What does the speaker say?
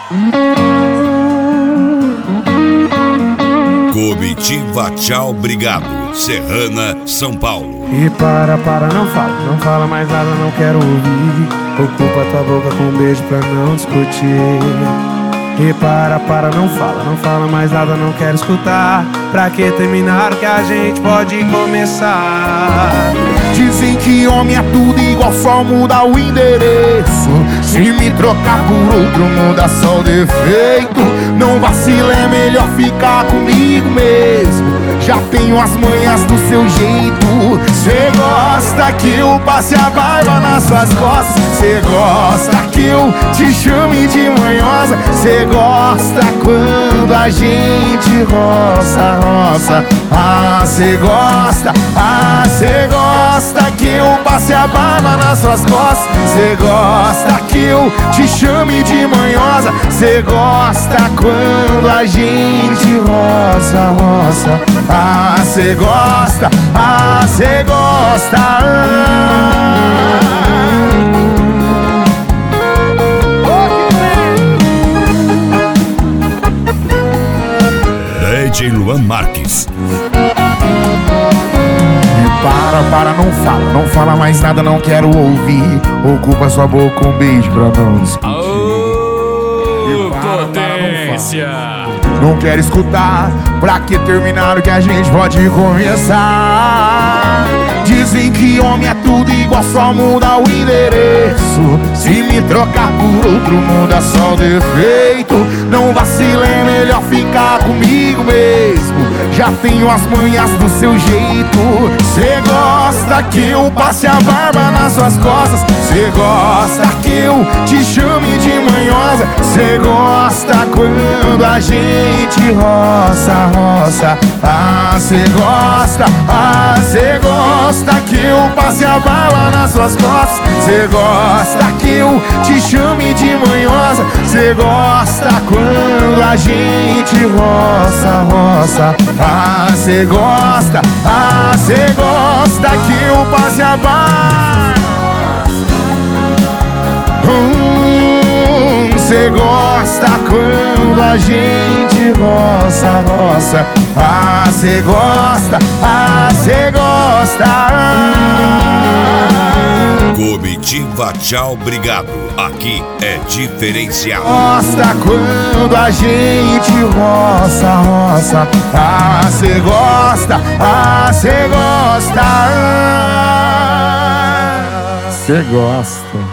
Comitiva Tchau Obrigado, Serrana, São Paulo. E para, não fala mais nada, não quero ouvir. Ocupa tua boca com um beijo pra não discutir. E para, não fala mais nada, não quero escutar. Pra que terminar o que a gente pode começar? Dizem que homem é tudo igual, só muda o endereço. Se me trocar por outro, muda só o defeito. Não vacila, é melhor ficar comigo mesmo. Já tenho as manhas do seu jeito. Cê gosta que eu passe a barba nas suas costas. Cê gosta que eu te chame de manhosa. Cê gosta quando a gente roça, roça. Ah, cê gosta que eu passe a barba nas suas costas. Cê gosta que eu te chame de manhosa. Cê gosta quando a gente roça, roça. Ah, cê gosta, cê gosta. DJ Luan Marques. Para, não fala mais nada, não quero ouvir. Ocupa sua boca um beijo pra não discutir. Potência! Não quero escutar, pra que terminar o que a gente pode começar? Dizem que homem é tudo igual, só muda o endereço. Se me trocar por outro, muda só o defeito. Não vacila, é melhor ficar comigo mesmo. Já tenho as manhas do seu jeito. Cê gosta que eu passe a barba nas suas costas. Cê gosta que eu te chame de manhosa. Cê gosta quando a gente roça, roça. Ah, cê gosta que eu passe a barba nas suas costas. Cê gosta que eu te chame de manhosa. Cê gosta quando a gente roça, roça. Ah, cê gosta que eu passe a barba. Cê gosta quando a gente roça, roça. Ah, cê gosta, cê gosta. Comitiva Tchau Obrigado, aqui é diferencial. Gosta quando a gente roça, roça. Ah, cê gosta, cê gosta. Cê gosta.